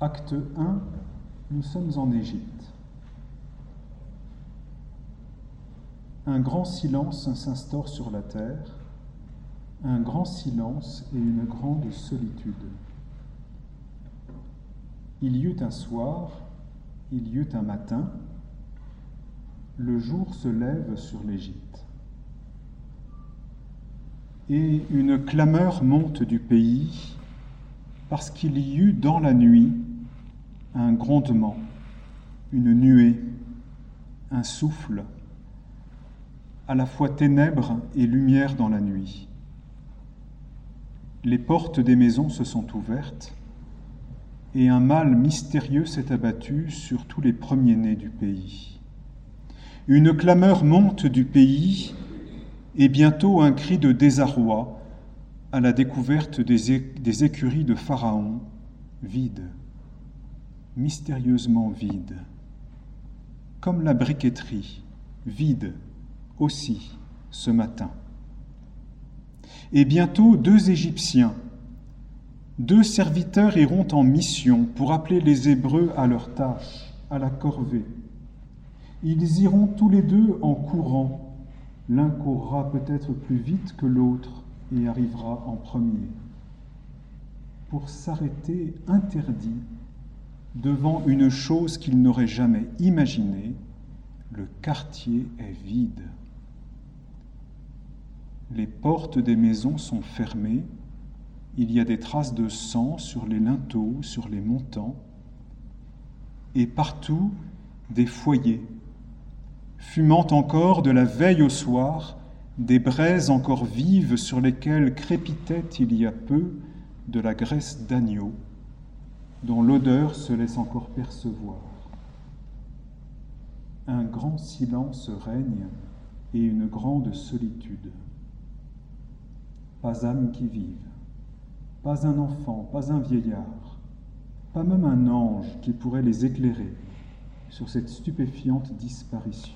Acte 1, nous sommes en Égypte. Un grand silence s'instaure sur la terre, un grand silence et une grande solitude. Il y eut un soir, il y eut un matin, le jour se lève sur l'Égypte. Et une clameur monte du pays, parce qu'il y eut dans la nuit un grondement, une nuée, un souffle, à la fois ténèbres et lumière dans la nuit. Les portes des maisons se sont ouvertes, et un mal mystérieux s'est abattu sur tous les premiers-nés du pays. Une clameur monte du pays, et bientôt un cri de désarroi à la découverte des écuries de Pharaon, vides, mystérieusement vides, comme la briqueterie, vide aussi ce matin. Et bientôt 2 Égyptiens, 2 serviteurs iront en mission pour appeler les Hébreux à leur tâche, à la corvée. Ils iront tous les 2 en courant. L'un courra peut-être plus vite que l'autre et arrivera en premier, pour s'arrêter interdit devant une chose qu'ils n'auraient jamais imaginée: le quartier est vide. Les portes des maisons sont fermées, il y a des traces de sang sur les linteaux, sur les montants, et partout des foyers, fumant encore de la veille au soir, des braises encore vives sur lesquelles crépitait il y a peu de la graisse d'agneau, dont l'odeur se laisse encore percevoir. Un grand silence règne et une grande solitude. Pas âme qui vive, pas un enfant, pas un vieillard, pas même un ange qui pourrait les éclairer sur cette stupéfiante disparition.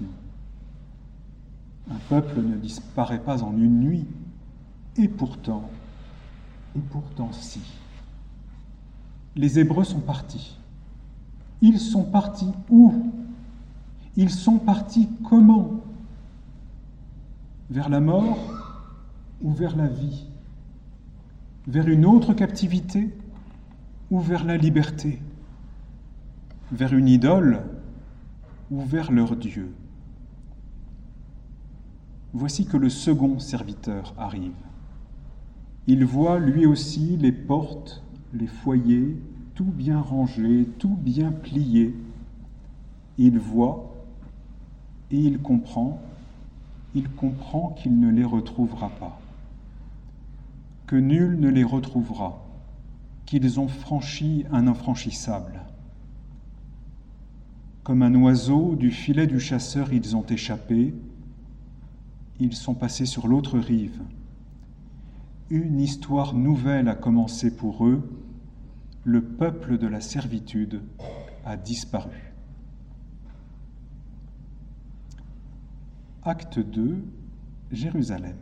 Un peuple ne disparaît pas en une nuit, et pourtant si. Les Hébreux sont partis. Ils sont partis où? Ils sont partis comment? Vers la mort ou vers la vie? Vers une autre captivité ou vers la liberté? Vers une idole ou vers leur Dieu? Voici que le second serviteur arrive. Il voit lui aussi les portes, les foyers, tout bien rangés, tout bien pliés. Il voit et il comprend qu'il ne les retrouvera pas, que nul ne les retrouvera, qu'ils ont franchi un infranchissable. Comme un oiseau du filet du chasseur, ils ont échappé. Ils sont passés sur l'autre rive. Une histoire nouvelle a commencé pour eux. Le peuple de la servitude a disparu. Acte 2, Jérusalem.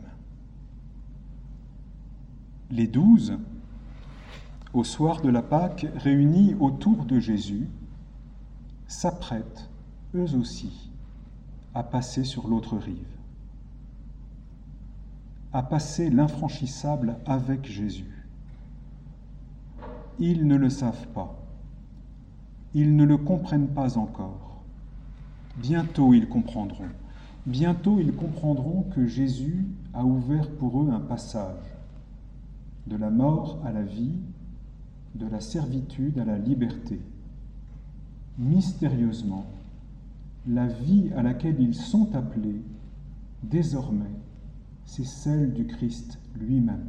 Les 12, au soir de la Pâque, réunis autour de Jésus, s'apprêtent, eux aussi, à passer sur l'autre rive, à passer l'infranchissable avec Jésus. Ils ne le savent pas, ils ne le comprennent pas encore. Bientôt ils comprendront que Jésus a ouvert pour eux un passage, de la mort à la vie, de la servitude à la liberté. Mystérieusement, la vie à laquelle ils sont appelés, désormais, c'est celle du Christ lui-même.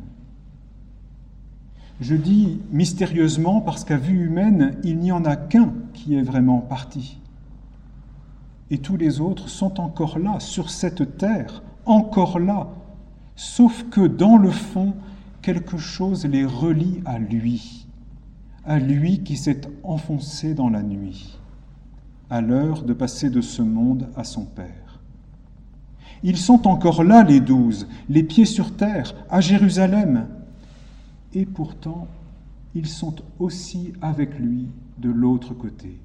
Je dis mystérieusement parce qu'à vue humaine, il n'y en a qu'un qui est vraiment parti. Et tous les autres sont encore là, sur cette terre, encore là, sauf que dans le fond, quelque chose les relie à lui qui s'est enfoncé dans la nuit, à l'heure de passer de ce monde à son Père. Ils sont encore là, les 12, les pieds sur terre, à Jérusalem. Et pourtant, ils sont aussi avec lui de l'autre côté.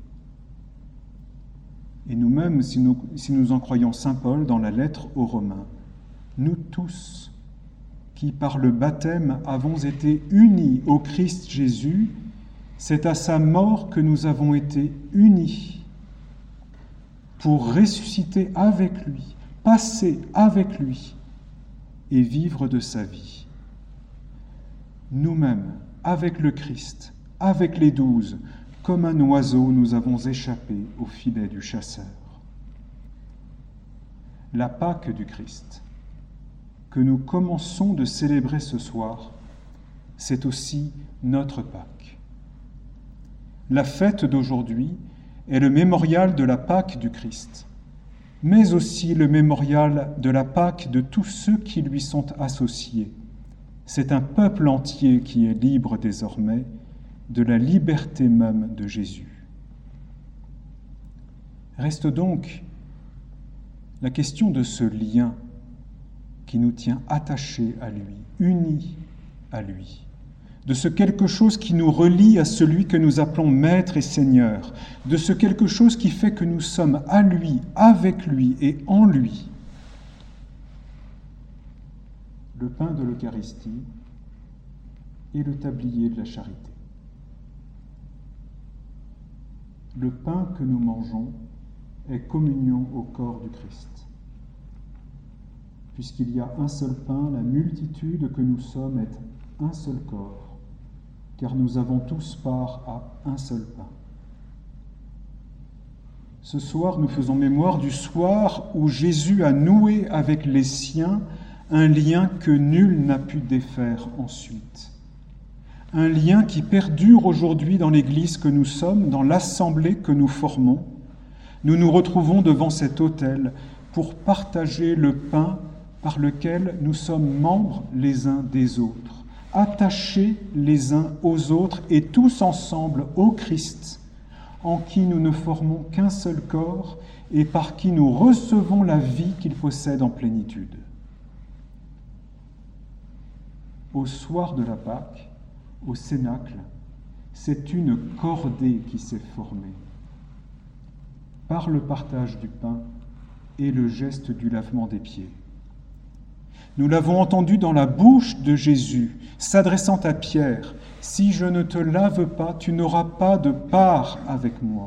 Et nous-mêmes, si nous en croyons saint Paul dans la lettre aux Romains, nous tous, qui par le baptême avons été unis au Christ Jésus, c'est à sa mort que nous avons été unis pour ressusciter avec lui, passer avec lui et vivre de sa vie. Nous-mêmes, avec le Christ, avec les 12, comme un oiseau, nous avons échappé au filet du chasseur. La Pâque du Christ, que nous commençons de célébrer ce soir, c'est aussi notre Pâque. La fête d'aujourd'hui est le mémorial de la Pâque du Christ, mais aussi le mémorial de la Pâque de tous ceux qui lui sont associés. C'est un peuple entier qui est libre désormais de la liberté même de Jésus. Reste donc la question de ce lien qui nous tient attachés à lui, unis à lui, de ce quelque chose qui nous relie à celui que nous appelons Maître et Seigneur, de ce quelque chose qui fait que nous sommes à lui, avec lui et en lui. Le pain de l'Eucharistie et le tablier de la charité. Le pain que nous mangeons est communion au corps du Christ. Puisqu'il y a un seul pain, la multitude que nous sommes est un seul corps, car nous avons tous part à un seul pain. Ce soir, nous faisons mémoire du soir où Jésus a noué avec les siens un lien que nul n'a pu défaire ensuite. Un lien qui perdure aujourd'hui dans l'Église que nous sommes, dans l'assemblée que nous formons. Nous nous retrouvons devant cet autel pour partager le pain par lequel nous sommes membres les uns des autres, attachés les uns aux autres et tous ensemble au Christ, en qui nous ne formons qu'un seul corps et par qui nous recevons la vie qu'il possède en plénitude. Au soir de la Pâque, au Cénacle, c'est une cordée qui s'est formée par le partage du pain et le geste du lavement des pieds. Nous l'avons entendu dans la bouche de Jésus, s'adressant à Pierre, « Si je ne te lave pas, tu n'auras pas de part avec moi. »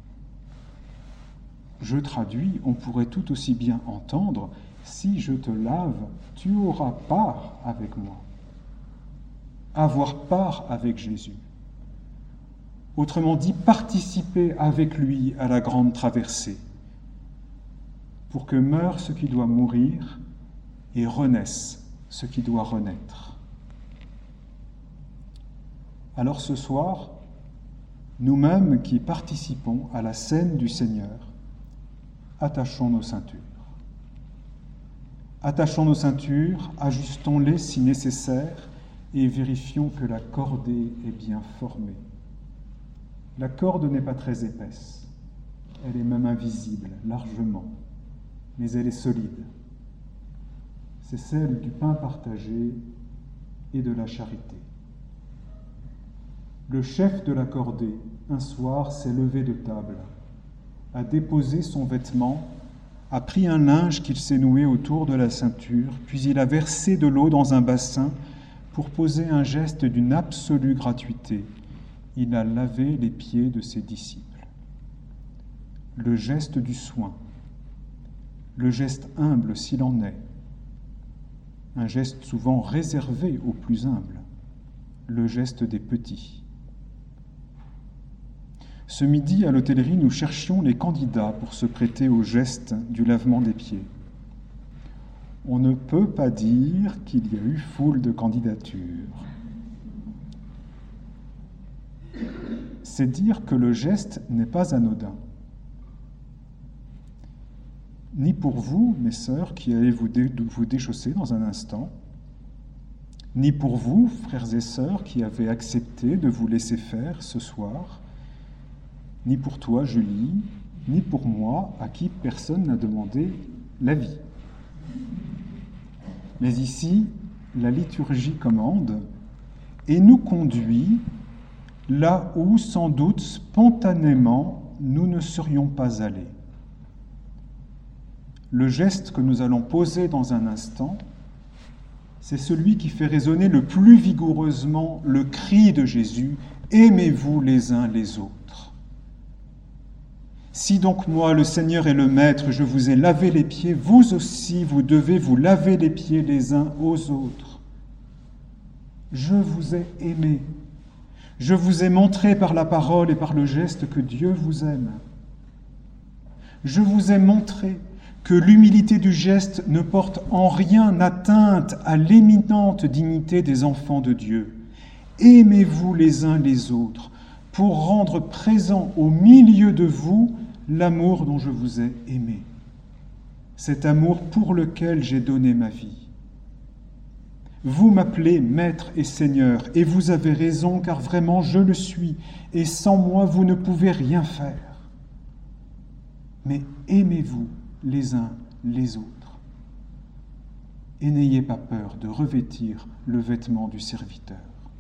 Je traduis, on pourrait tout aussi bien entendre, « Si je te lave, tu auras part avec moi. » Avoir part avec Jésus. Autrement dit, participer avec lui à la grande traversée, pour que meure ce qui doit mourir et renaisse ce qui doit renaître. Alors ce soir, nous-mêmes qui participons à la scène du Seigneur, attachons nos ceintures. Attachons nos ceintures, ajustons-les si nécessaire, et vérifions que la cordée est bien formée. La corde n'est pas très épaisse, elle est même invisible, largement, mais elle est solide. C'est celle du pain partagé et de la charité. Le chef de la cordée, un soir, s'est levé de table, a déposé son vêtement, a pris un linge qu'il s'est noué autour de la ceinture, puis il a versé de l'eau dans un bassin pour poser un geste d'une absolue gratuité. Il a lavé les pieds de ses disciples. Le geste du soin, le geste humble s'il en est, un geste souvent réservé aux plus humbles, le geste des petits. Ce midi, à l'hôtellerie, nous cherchions les candidats pour se prêter au geste du lavement des pieds. On ne peut pas dire qu'il y a eu foule de candidatures. C'est dire que le geste n'est pas anodin. Ni pour vous, mes sœurs, qui allez vous déchausser dans un instant, ni pour vous, frères et sœurs, qui avez accepté de vous laisser faire ce soir, ni pour toi, Julie, ni pour moi, à qui personne n'a demandé l'avis. Mais ici, la liturgie commande et nous conduit, là où, sans doute, spontanément, nous ne serions pas allés. Le geste que nous allons poser dans un instant, c'est celui qui fait résonner le plus vigoureusement le cri de Jésus « Aimez-vous les uns les autres ». Si donc moi, le Seigneur et le Maître, je vous ai lavé les pieds, vous aussi, vous devez vous laver les pieds les uns aux autres. Je vous ai aimé. Je vous ai montré par la parole et par le geste que Dieu vous aime. Je vous ai montré que l'humilité du geste ne porte en rien atteinte à l'éminente dignité des enfants de Dieu. Aimez-vous les uns les autres pour rendre présent au milieu de vous l'amour dont je vous ai aimé. Cet amour pour lequel j'ai donné ma vie. Vous m'appelez Maître et Seigneur, et vous avez raison, car vraiment je le suis, et sans moi vous ne pouvez rien faire. Mais aimez-vous les uns les autres. Et n'ayez pas peur de revêtir le vêtement du serviteur.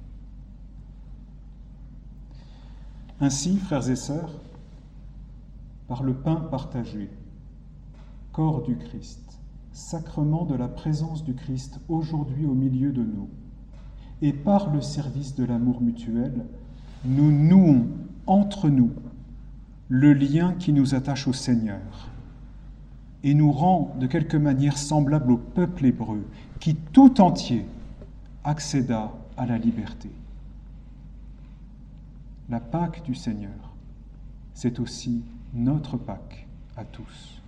Ainsi, frères et sœurs, par le pain partagé, corps du Christ, sacrement de la présence du Christ aujourd'hui au milieu de nous, et par le service de l'amour mutuel, nous nouons entre nous le lien qui nous attache au Seigneur et nous rend de quelque manière semblable au peuple hébreu qui tout entier accéda à la liberté. La Pâque du Seigneur, c'est aussi notre Pâque à tous.